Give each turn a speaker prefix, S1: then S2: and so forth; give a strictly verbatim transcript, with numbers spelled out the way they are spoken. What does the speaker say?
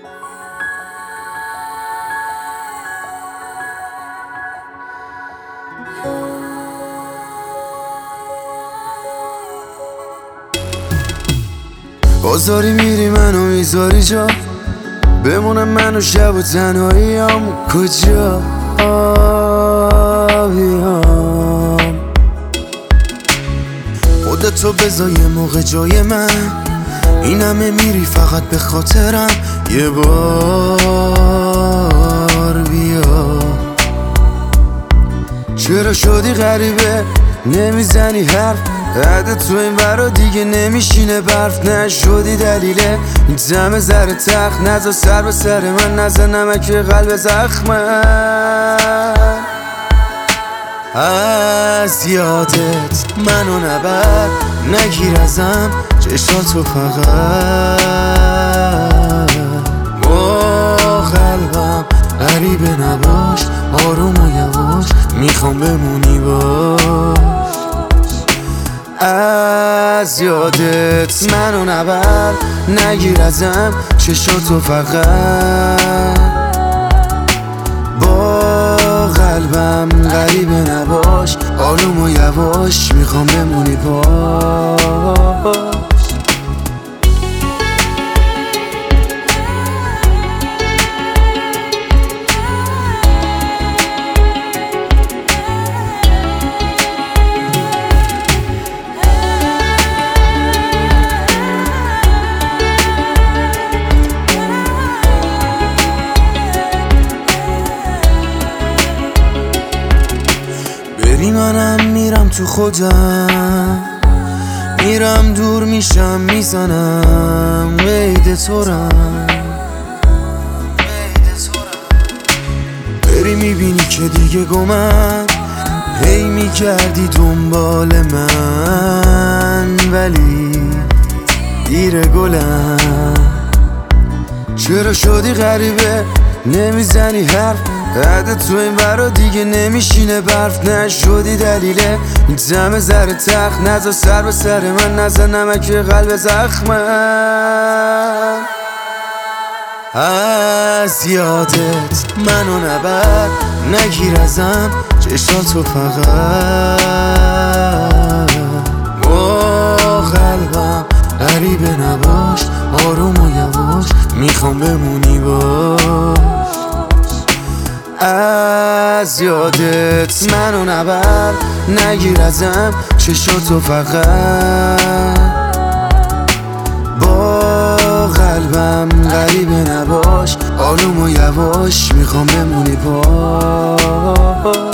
S1: بازاری میری منو میذاری جا، بمونم من و شب و تنهاییام. کجا بیام خودتو بذار یه موقع جای من، این همه میری فقط به خاطرم. یه بار بیا، چرا شدی غریبه نمیزنی حرف؟ عده تو این برا دیگه نمیشینه برف. نشدی دلیله این دم زر تخت، نزا سر به سر من، نزا نمک قلب زخمه. از یادت منو نبر، نگیر ازم چشاتو فقط. با قلبم غریبه نباش، آروم و یواش میخوام بمونی باش. از یادت منو نبر، نگیر ازم چشاتو فقط. با قلبم غریبه نباش، آروم و یواش میخوام بمونی باش. منم میرم تو خودم، میرم دور میشم میزنم قید تورم. بری میبینی که دیگه گمم، هی میگردی دنبال من، ولی دیر گلم. چرا شدی غریبه نمیزنی حرف؟ عده تو این برا دیگه نمیشینه برف. نشدی دلیله این دم زر تخت، نزا سر به سر من، نزا نمک قلب زخمه. از یادت منو نبر، نگیر ازم چشاتو فقط. با قلبم غریبه نباش، آروم و یواش میخوام بمونی باش. از یادت منو نبر، نگیر ازم چشاتو فقط. با قلبم غریبه نباش، آروم و یواش میخوام بمونی باش.